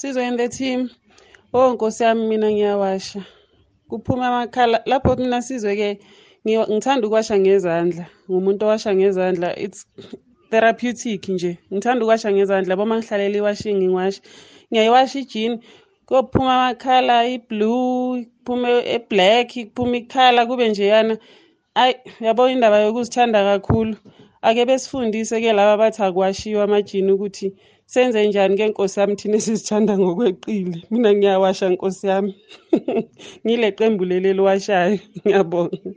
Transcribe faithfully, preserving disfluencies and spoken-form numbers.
Sizwe in the team. Oh Nkosi yami mina ngiyawasha. Kuphuma amakhala lapho mina sizwe ke ngithanda ukwasha ngezandla. Ngumuntu owasha ngezandla. It's therapeutic nje. Ngithanda ukwasha ngezandla boma ngihlalela iwashing ngiwasha. Ngiyayiwasha ijini kuyophuma amakhala iblue, kuphume eblack, kuphume ikhala kube nje yana. Ay yabo indaba yokuzithanda kakhulu. Ake besifundise ke laba bathi akwashiwa amajini ukuthi senze njani ke Nkosi yami thina sizithanda ngokweqile. Mina ngiyawasha Nkosi yami. Ngile qembu leli eliwashayo. Ngiyabonga.